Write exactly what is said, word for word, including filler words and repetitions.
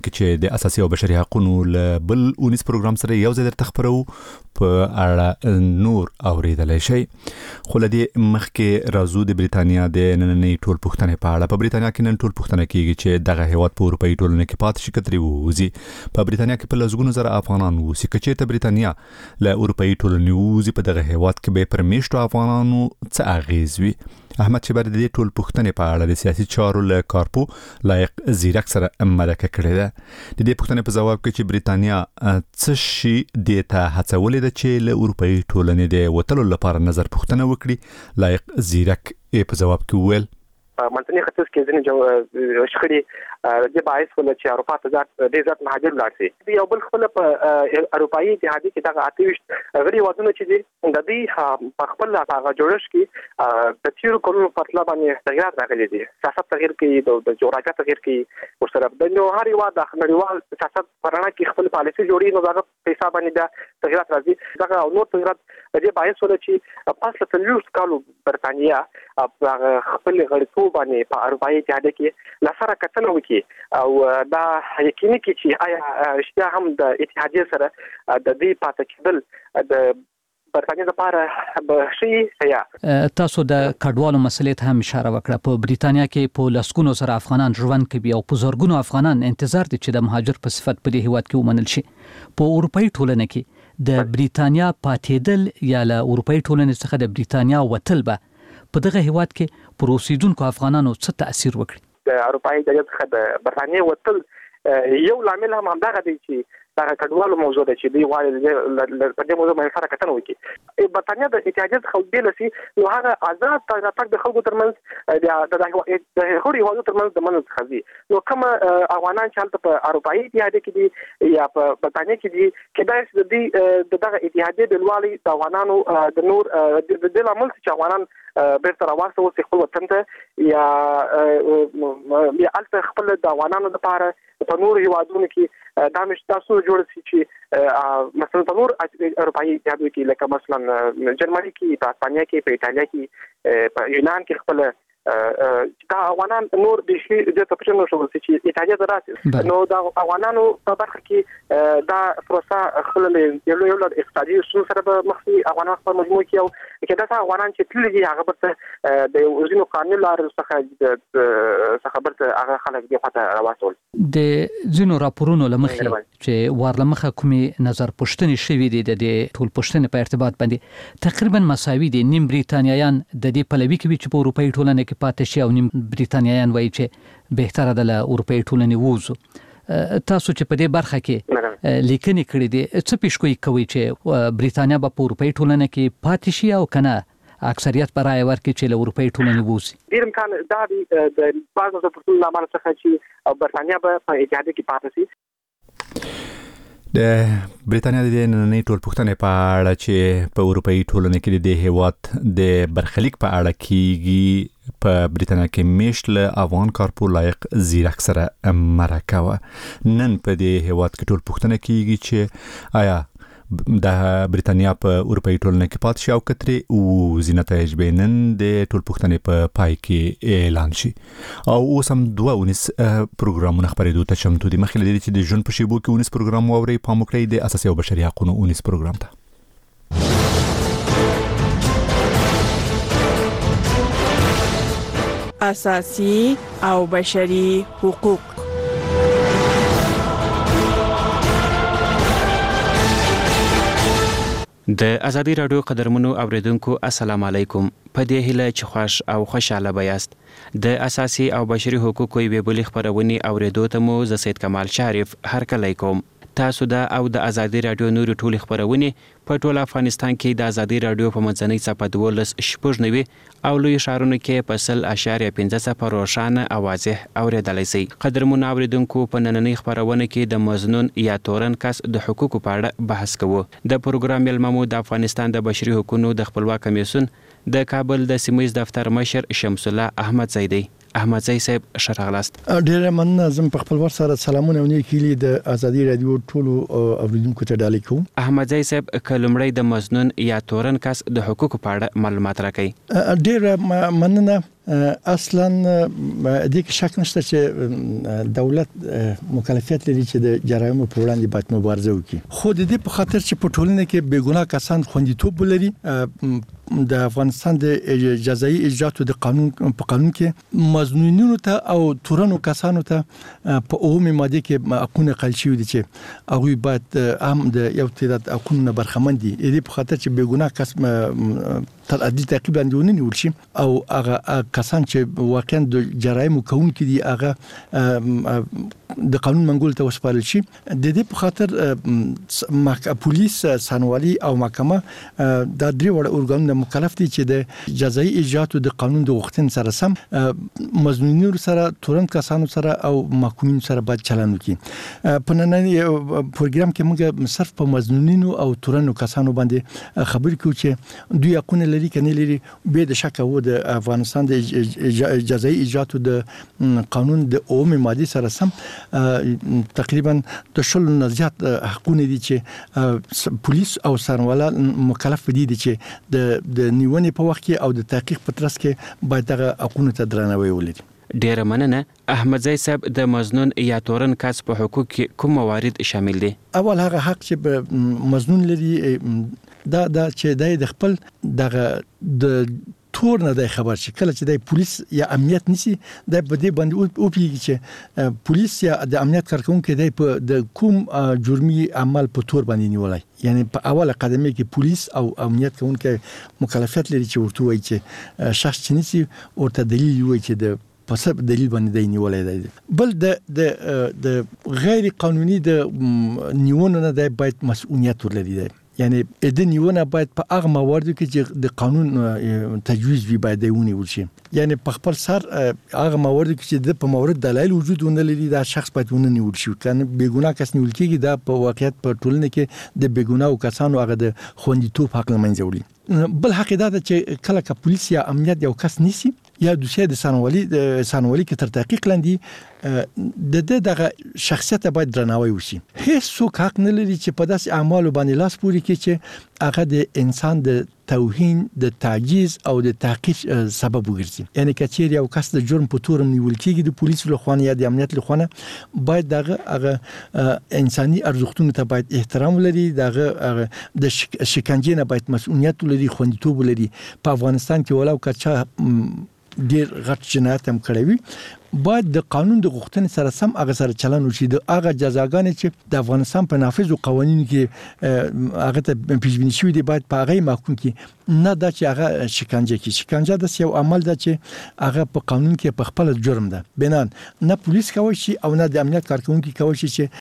چې د اساسي او بشري حقوقو له بل اونیس پروګرام سره یو ځای درته خبرو په اړه نور اوریدلای شي. خو لدی مخکې راځو د بریتانیا د نننۍ ټول پښتنې په اړه. په بریتانیا کې نن ټول پښتنه کیږي چې دغه هیواد په اروپאי ټولنه کې پاتې شي کتري ووزي. په بریتانیا کې په لږونو زره افغانان ووسی چې ته بریتانیا له اروپאי ټولنې ووزي په دغه هیواد کې به پرمیشتو افغانانو څه اغیز وي. احمد شبر د ټول پښتنې په اړه د سیاسي چارو له کارپو لایق زیرک سره مرکه کړې ده. د دې پښتنې په جواب کې چې بریتانیا څه شي د ته هڅولې ده چې له اروپאי ټولنې د وټلو لپاره نظر پښتنه وکړي. لایق زیرک په جواب کې وویل منځني ختیځ کې ځینې جو شخړې د باعث ول چې اروپا ته ځات د ځات مهاجر لاړ شي. یو بل خپل په اروپאי اتحادیه کې دغه اتويشت غړي وادونه چې د دې په خپل هغه جوړش کې د تیرو کولو په اړه باندې تغیرات راغلي دي. سیاست تغیر کوي، د جغرافیه تغیر کوي، ورسره د نو هر یو د نړیوال سیاست پرانا کې خپل پالیسي جوړي نو دغه په حساب باندې د تغیرات راځي. دغه نور تغیرات د دې باعث ول چې پاس له تلوس کالو برتانیا خپل غړي باندې په اروپאי اتحادیه کې لاسره کتنه وکړي او دا یقیني کی چې آیا اشتیا هم د اتحادیه سره د دې پاتې کېدل د برتانیا لپاره به شي یا تاسو د کډوالو مسلې ته هم اشاره وکړه. په بریتانیا کې په لسګونو سره افغانان ژوند کوي او په زرګونو افغانان انتظار دي چې د مهاجر په صفت په دې هیواد کې ومنل شي. په اروپאי ټولنه کې د بریتانیا پاتېدل یا له اروپאי ټولنې څخه د بریتانیا وتل به په دغه هیواد کې پروسیدونکو افغانانو څه تاثیر وکړي؟ د اروپאי اتحادیه څخه د برتانیا وتل یو لامل هم همدغه دی چې دا کډوالو موضوع ده چې دی غواړي په دې موضوع باندې سره کتنه وکړي. برتانیا د اتحادیه څخه بیل شي نو هغه آزاد تګ د خلکو ترمنځ د د هغوی هیوادو ترمنځ د منځ خزي. نو کوم افغانان چې په اروپאי اتحادیه کې دي یا په برتانیا کې دي کېدای شي د دغه اتحادیه د لوالي د افغانانو د نور د دې لامل چې افغانان بیرته راوځي او خپل وطن ته یا یا الته خپل د افغانانو لپاره په نور هیوادونو کې دا مشته تاسو جوړ شي چې مثلا په نور اروپאי اتحادیه کې لکه مثلا جرمني کې، په اسپانیا کې، په ایتالیا کې، په یونان کې خپل دا افغانان نور د شي د تپچنو شو چې ایتالیا دراسي نو دا افغانانو په برخه کې دا پروسه خپل یو یو د اقتصادي اصول سره به مخکې افغانان خپل مجموعه کې او کله دا افغانان چې تل دي هغه برته د ورزینو قانون لار څخه څخه برته هغه خلک دی خاطر راوستل. د زینو راپورونو لمخې چې ورلمخه کومي نظر پښتنې شوی دي د ټول پښتنې په ارتباط باندې تقریبا مساوي دي. نیم بریتانیایان د دې پلوي کوي چې په اروپאי ټولنه کې پاتې شي او نیم بریتانیایان وایي چې بهتره ده له اروپאי ټولنې ووځو. تاسو چې په دې برخه کې لیکنې کړې دي څه پیشګویي کوي چې بریتانیا به په اروپאי ټولنه کې پاتې شي او کنه اکثریت پر رائے ورکړي چې له اروپאי ټولنې ووځي؟ ډیر امکان دا دی د بعضو د پرتون لامل څخه چې برتانیا به په اتحادیه کې پاتې شي. د بریتانیا د نننۍ ټول پښتنې په اړه چې په اروپאי ټولنه کې د هیواد د برخلیک په اړه کیږي په بریتانیا کې میشت له افغان کارپو لایق زیرک سره مرکه و. نن په دې هیواد کې ټول پښتنه کیږي چې آیا د بریتانیا په اروپאי ټولنه کې پاتې شي او کتري او زینتایج به نن د ټول پښتنې په پای کې اعلان شي. او اوس هم دوه ونیس پروګرامونه خبرېدو ته چمتو دي. مخکې لري چې د ژوند په شیبو کې ونیس پروګرام واوري پام وکړئ د اساسي او بشري حقوقو ونیس پروګرام ته. اساسي او بشري حقوق. د ازادي رادیو قدرمنو اوریدونکو السلام علیکم. په دې هیله چې خوش او خوشاله بیاست. د اساسي او بشري حقوقو یوې بلې خبرونې اوریدو ته مو زه سید کمال شریف هرکلی کوم. تاسو دا او د ازادي رادیو نور ټولې خبرونې په ټول افغانستان کې د ازادي رادیو په منځنۍ صفحه دولس شپږ نوي او لوی شهرونو کې په سل اشاریه پنځه صفر روښانه او واضح اوریدلای شئ. قدرمن اوریدونکو په نننۍ خبرونه کې د مزنون یا تورن کس د حقوقو په اړه بحث کوو. د پروګرام ملممو د افغانستان د بشري حقوقو د خپلواک کمیسیون د کابل د سیمایي دفتر مشر شمس الله احمد زیدی. احمد زئی صاحب شرغلاست. ډیر مننه. زم په خپل ور سره سلامونه ونی کلی د ازادي رادیو ټولو اوریدونکو ته ډالۍ کوم. احمد زئی صاحب کلمړی د مزنون یا تورن کس د حقوقو په اړه معلومات راکړي. ډیر مننه. اصلا د کې شک نشته چې دولت مکلفیت لري چې د جرایمو په وړاندې باید مبارزه وکړي، خو د دې په خاطر چې په ټولنه کې بېګناه کسان خوندیتوب ولري. د افغانستان د جزایي اجرااتو د قانون په قانون کې مظنونینو ته او تورنو کسانو ته په اومه ماده کې حقونه قل شوی دي چې هغه باید هم د یو تعداد حقونه برخمن دي. دې په خاطر چې بېګناه کس تر عدالت تعقیب باندې ونیول شي او هغه کسان چې واقعا د جرایمو کوونکي دي هغه د قانون منګول ته وسپارل شي. د دې په خاطر پولیس، سانوالي او محکمه د درې وړ اورګانونو مکلف دي چې د جزایي اجرااتو د قانون د غوښتنې سره سم مظنونینو سره، تورن کسانو سره او محکومینو سره باید چلند وکړي. په نننی پروګرام کې موږ صرف په مظنونینو او تورنو کسانو باندې خبرې کوو چې دوی حقونه لري کنه لري. به د شک وو د افغانستان د جزایي اجرااتو د قانون د اومه ماده سره سم تقریبا د شل نه زیات حقونه دي چې پولیس او سروالا مکلف دي چې د د نیونې په وخت کې او د تحقیق په ترڅ کې باید دغه حقونه ته درناوی ولري. ډیره مننه. احمدزی صاحب، د مظنون یا تورن کس په حقوق کې کوم موارد شامل دي؟ اول هغه حق چې مظنون لري دا دا چې د خپل دغه د تور نه د خبر شي، کله چې د پولیس یا امنیت نسی د بده باندې او پیږي چې پولیس یا د امنیت کارکونکو د کوم جرمي عمل په تور باندې نیولای. یعنی په اوله قدمه کې پولیس او امنیت کارکونکو مکلفیت لري چې ورته وایي چې شخص چې نسی ورته دلیل وایي چې د په سبب دلیل باندې دی نیولای دی. بل د د د غیر قانوني د نیونه نه د باید مسؤلیت ولري. یعنی د نیونه باید په هغه مواردو کې چې د قانون تجویز وي باید ونیول شي. یعنی په خپل سر هغه مواردو کې چې د په مورد دلایل وجود نه لري دا شخص باید ونیول شي. کنه بېګناه کس نیول کېږي دا په واقعیت په ټولنه کې د بېګناه کسانو هغه د خوندیتوب حق لمنځه وړي. بل حق دا چې کله که پولیس یا امنیت یو کس نیسی یا دوسیه د سانوالي د سانوالي کې تر تحقیق لاندې د دغه شخصیت باید درناوی وشي. هیڅ څوک حق نه لري چې په داسې اعمالو باندې لاس پوري کړي چې هغه د انسان د توهین، د تعجیز او د تحقیر سبب وګرځي. یعنی کچیر یو کس د جرم په تور نیول کېږي د پولیسو لخوا یا د امنیت لخوا، باید دغه هغه انساني ارزښتونو ته باید احترام ولري، دغه د شکنجې نه باید مسؤلیت ولري، خوندیتوب ولري. په افغانستان کې ولو کچا ډیر غټ جنایت هم کړی وي باید د قانون د غوښتنې سره سم هغه سره چلند وشي. د هغه جزاګانې چې د افغانستان په نافذو قوانینو کې هغه ته پیژبینی شوی دی باید په هغه محکوم کې نه دا چې هغه شکنجه کې. شکنجه د یو عمل ده چې هغه په قانون کې په خپل جرم ده. بنان نه پولیس کوي شي او نه د امنیت کارکونکو کوي شي چې